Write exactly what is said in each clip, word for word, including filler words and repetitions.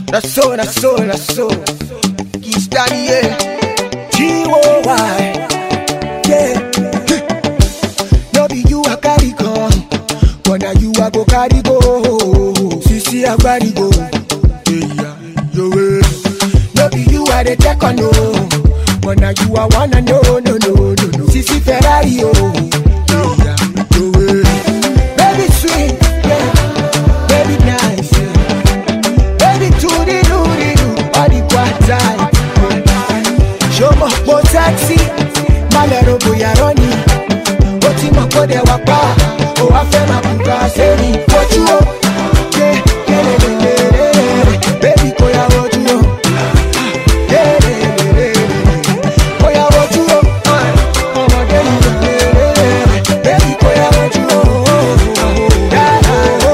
That's so, that's so, that's so. Keys daddy, yeah. G O Y, yeah. No be you a carry come, but now you a go carry go. Sisi a carry go, yeah, yo way. No be you a the check on no, but now you a wanna know, no, no, no, no. Sisi Ferrari, oh, yeah, yo way. Baby sweet, yeah, baby nice, yeah. Baby to the do the do, all the quarter. Show me more taxi, malero boya running. Oti mo ko de wa pa, o wa fe ma buga se ni. What you want? Yeah, yeah, yeah, yeah, yeah. Baby ko ya what you want? Yeah, yeah, yeah, yeah. Ko ya what you want? Oh my God, yeah, yeah, yeah. Baby ko ya what you want? Yeah,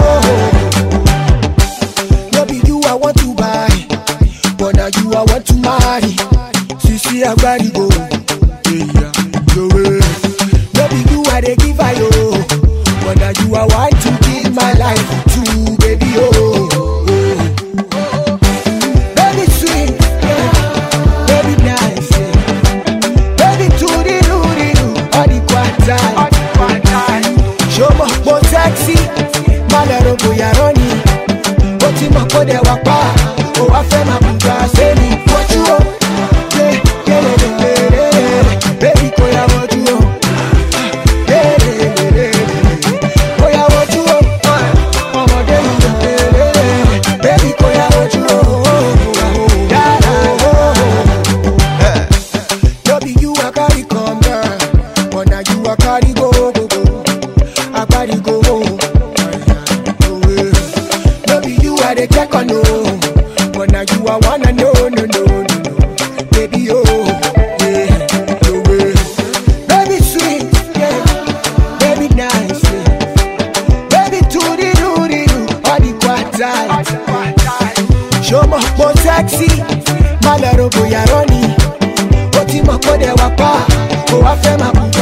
oh. No be you I want to buy, but now you I want to marry. Sisi agbari go, yeah, yo way. No be you I dey give I oh, but now you are want to give my life to, baby oh, oh. Baby sweet, yeah. Baby nice, yeah. Baby to the do the do, all the quarter. Show me more taxi, malero boya running. Oti mo ko de wa pa, o wa fe ma buga se ni. What you want? Check on no, but now you are wanna know, no, no, no, no, baby, oh, yeah, no way. Baby sweet, yeah, baby nice, yeah. Baby to the do the do, all the quarter. Show me more taxi, malero boya running. Oti mo ko de wa pa, o wa fe ma bu.